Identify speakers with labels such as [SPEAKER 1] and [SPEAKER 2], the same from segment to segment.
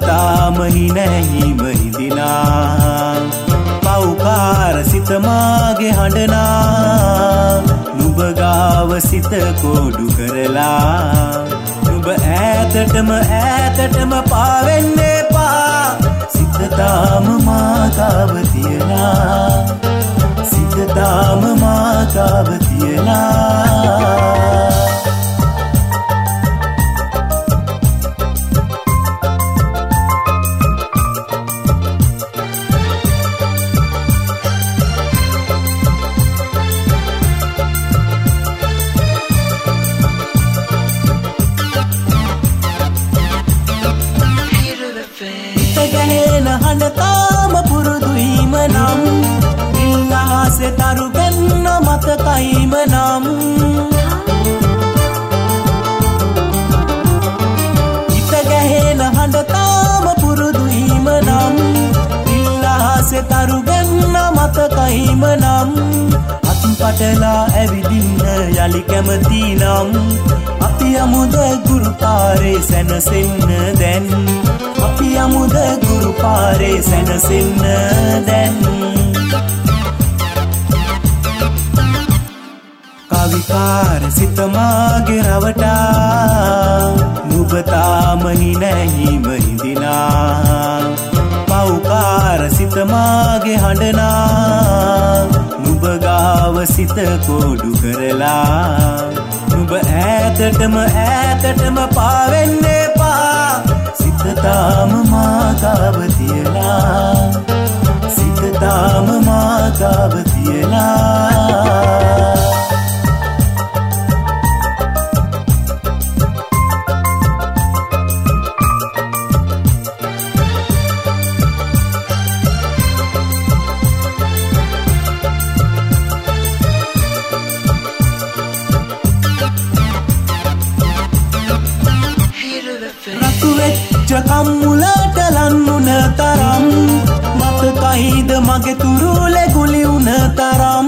[SPEAKER 1] තාම හිනැහිම හිඳිනා පෞකාර සිත මාගේ හඬනා නුඹ ගාව සිත කෝඩු කරලා නුඹ ඈතටම පාවෙන්න එපා සිත තාම මා ගාව තියලා සිත තාම මා ගාව තියලා හඬතාම පුරුදුයිම නම් ඉල්ලාසේ තරු ගන්න මතකයිම නම් හිත ගැහෙන හඬතාම පුරුදුයිම නම් ඉල්ලාසේ තරු ගන්න මතකයිම නම් අත්පටලා ඇවිදින්න යලි කැමති නම් අපි යමුද ගුරු පාරේ සැනසෙන්න දැන් අපි යමුද ගුරු පාරේ සැනසෙන්න දැන් කවිකාර සිත මාගේ රවටා නුඹ තාම හිනැහිම හිඳිනා පෞකාර සිත මාගේ හඬනා නුඹ ගාව සිත කෝඩු කරලා නුඹ ඈතටම පාවෙන්න එපා සිත තාම මා ගාව තියලා සිත තාම මා ගාව තියලා කම්මුලට ලන්නුන තරම් මතකයිද මගේ තුරුලේ ගුලි උන තරම්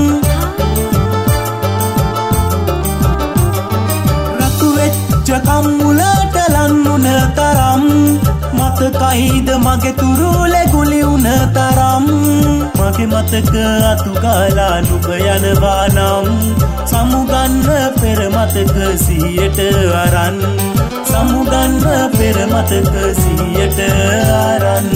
[SPEAKER 1] රතු වෙච්ච කම්මුලට ලන්නුන තරම් මතකයිද මගේ තුරුලේ ගුලි උන තරම් මගේ මතක අතු ගාලා නුඹ යනවා නම් සමුගන්න පෙර මතක සිහියට අරන් සමුගන්න පෙර මතක සිහියට අරන්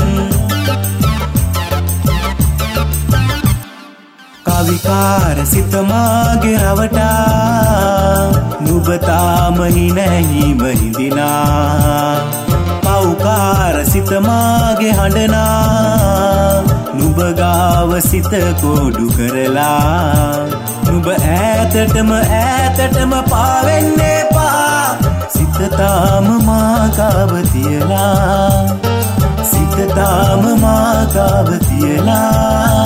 [SPEAKER 1] කවිකාර සිත මාගේ රවටා නුඹ තාම හිනැහිම හිඳිනා පෞකාර සිත මාගේ හඬනා නුඹ ගාව සිත කෝඩු කරලා නුඹ ඈතටම පාවෙන්න එපා සිත තාම මා ගාව තියලා සිත තාම මා ගාව තියලා